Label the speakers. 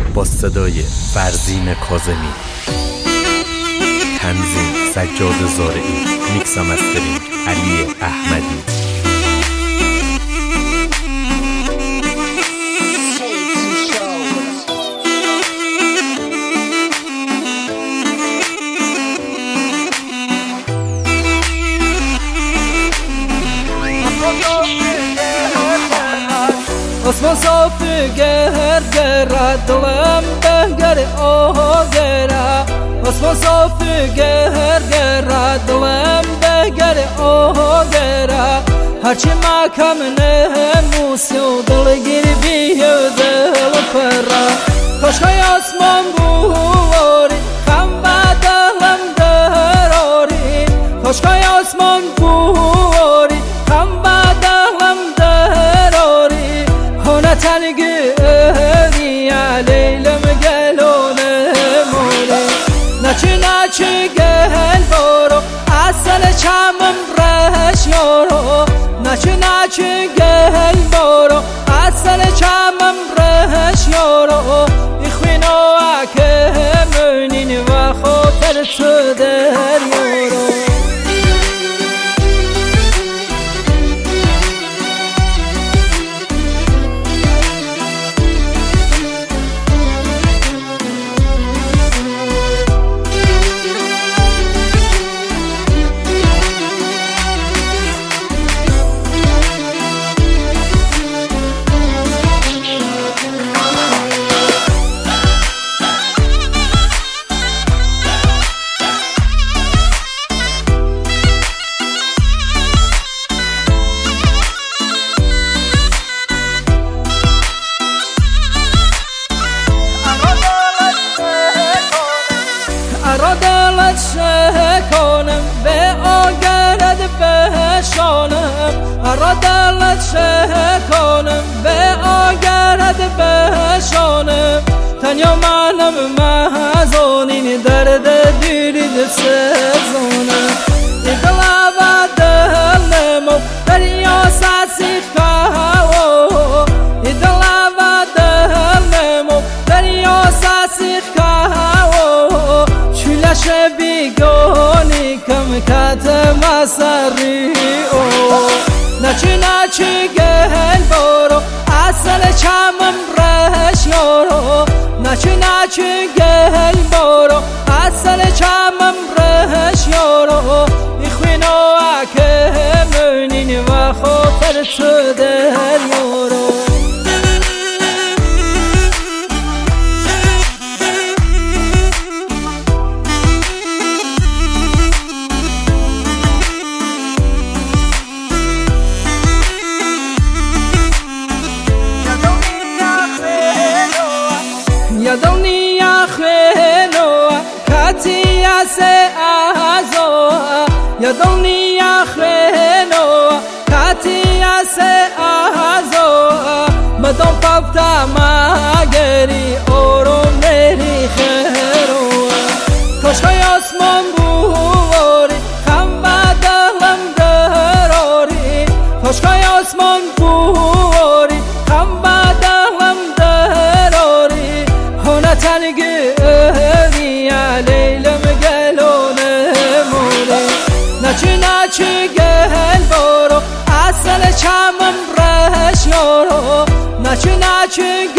Speaker 1: با صدای فرزین کاظمی، تنظیم سجاد زارعی، میکس و مسترینگ علی احمدی.
Speaker 2: آسمان صاف گر گر دلم بگر آه گر آسمان صاف گر گر دلم بگر آه گر هرچی مکم نموسی و دلگیر بیه دل پرا کاشکای آسمان بواری خم و دلم دراری کاشکای آسمان بواری خم و دلم دراری تنگی لیلم گلونه مولی نچی گل بارو اصل چمم رش یارو نچی گل بارو اصل چمم رش یارو ایخوینو اکه منین و خاطر تو در یارو دلت شکنم به آگرد بشانم را دلت شکنم به آگرد بشانم تنیا منم محزونین درد دیرید سزونم ای دل و دل نمو دریا سسیخ کهو ای دل و دل نمو دریا سسیخ کهو چولش بیگانی کم کت مسری او نچی گل بارو اصل چمم رش یارو نچی گل بارو اصل چمم رش یارو ایخوینو اکه منین و خاطر تو در یارو یادونی اخوینو کتی از ازو یادونی اخوینو کتی از ازو مدام پفتا مگری اورم نری خیرو کاشکای آسمان بواری خم و دلم دراری کاشکای آسمان بواری خم و دلم دراری تنگی لیلم گلونه مولی نچی گل بارو اصل چمم رش یارو نچی